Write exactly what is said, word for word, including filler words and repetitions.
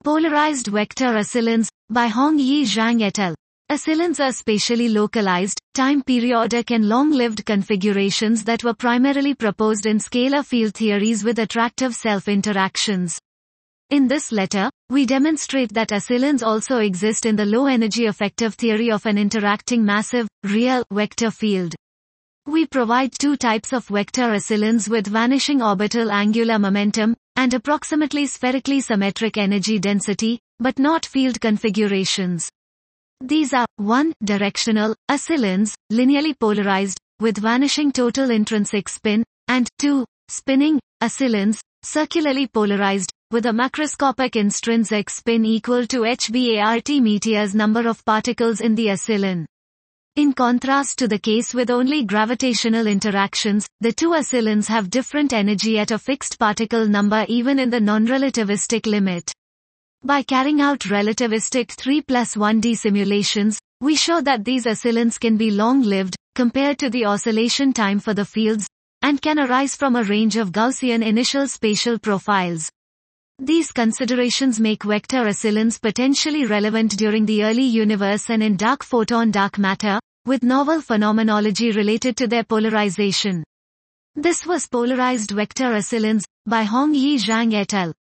Polarized vector oscillons, by Hongyi Zhang et al. Oscillons are spatially localized, time-periodic and long-lived configurations that were primarily proposed in scalar field theories with attractive self-interactions. In this letter, we demonstrate that oscillons also exist in the low-energy effective theory of an interacting massive, real, vector field. We provide two types of vector oscillons with vanishing orbital angular momentum, and approximately spherically symmetric energy density, but not field configurations. These are, one. Directional, oscillons, linearly polarized, with vanishing total intrinsic spin, and, two. Spinning, oscillons, circularly polarized, with a macroscopic intrinsic spin equal to h bart meteor's number of particles in the oscillon. In contrast to the case with only gravitational interactions, the two oscillons have different energy at a fixed particle number even in the non-relativistic limit. By carrying out relativistic three plus one D simulations, we show that these oscillons can be long-lived, compared to the oscillation time for the fields, and can arise from a range of Gaussian initial spatial profiles. These considerations make vector oscillons potentially relevant during the early universe and in dark photon dark matter, with novel phenomenology related to their polarization. This was Polarized Vector Oscillons, by Hongyi Zhang et al.